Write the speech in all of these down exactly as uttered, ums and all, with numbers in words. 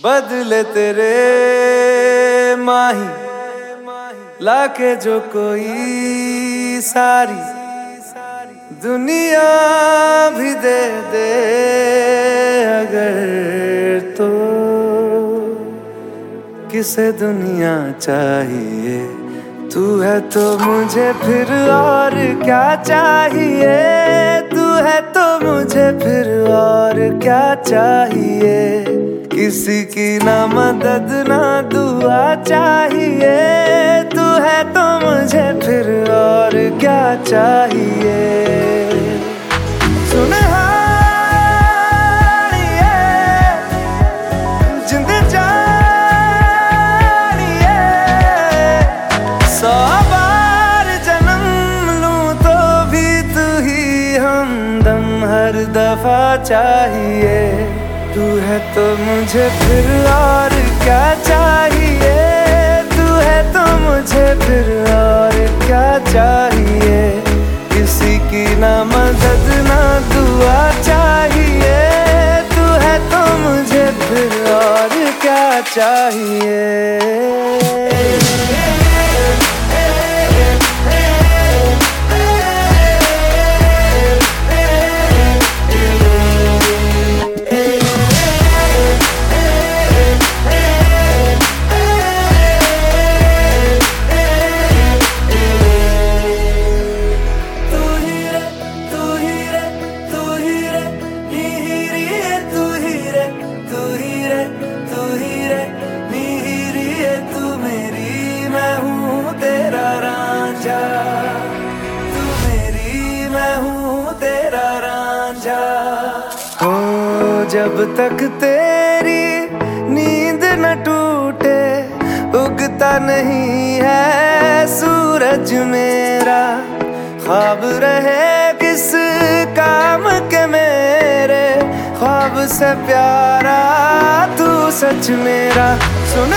बदले तेरे माही लाके जो कोई सारी दुनिया भी दे दे अगर, तो किसे दुनिया चाहिए। तू है तो मुझे फिर और क्या चाहिए, तू है तो मुझे फिर और क्या चाहिए। किसी की ना मदद ना दुआ चाहिए, तू है तो मुझे फिर और क्या चाहिए। सुन हर दफा चाहिए, तू है तो मुझे फिर और क्या चाहिए, तू है तो मुझे फिर और क्या चाहिए। किसी की ना मदद ना दुआ चाहिए, तू है तो मुझे फिर और क्या चाहिए। हो जब तक तेरी नींद न टूटे, उगता नहीं है सूरज मेरा। ख्वाब रहे किस काम के मेरे, ख्वाब से प्यारा तू सच मेरा। सुन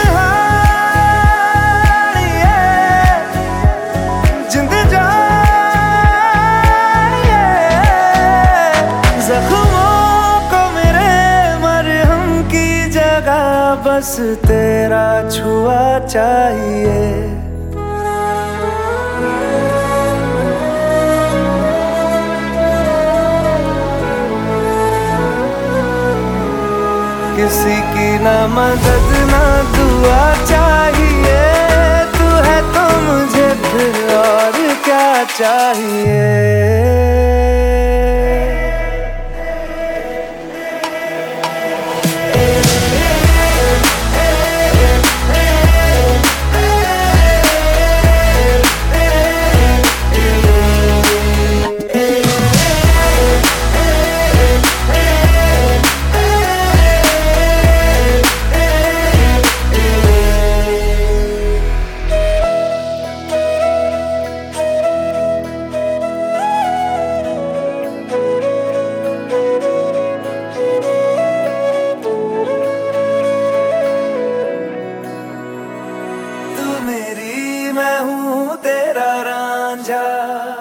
बस तेरा छुआ चाहिए। किसी की ना मदद ना दुआ चाहिए, तू है तो मुझे फिर और क्या चाहिए। मैं हूँ तेरा रांझा।